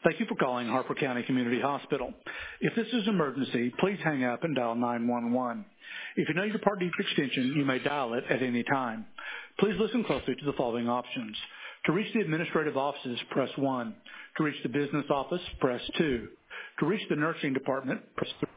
Thank you for calling Harper County Community Hospital. If this is an emergency, please hang up and dial 911. If you know your party's extension, you may dial it at any time. Please listen closely to the following options. To reach the administrative offices, press 1. To reach the business office, press 2. To reach the nursing department, press 3.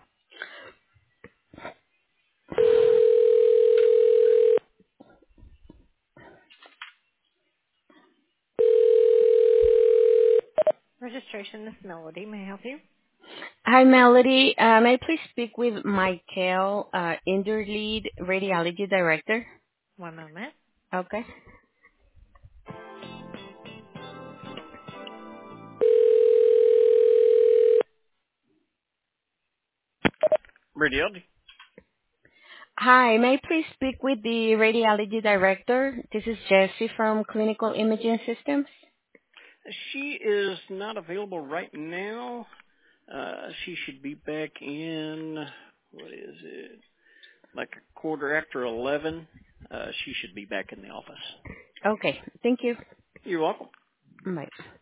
Registration, this is Melody. May I help you? Hi, Melody. May I please speak with Michael, Interlead Radiology Director? One moment. Okay. Radiology. Hi, may I please speak with the Radiology Director? This is Jessie from Clinical Imaging Systems. She is not available right now. She should be back in, what is it, like a quarter after 11. She should be back in the office. Okay, thank you. You're welcome. Bye.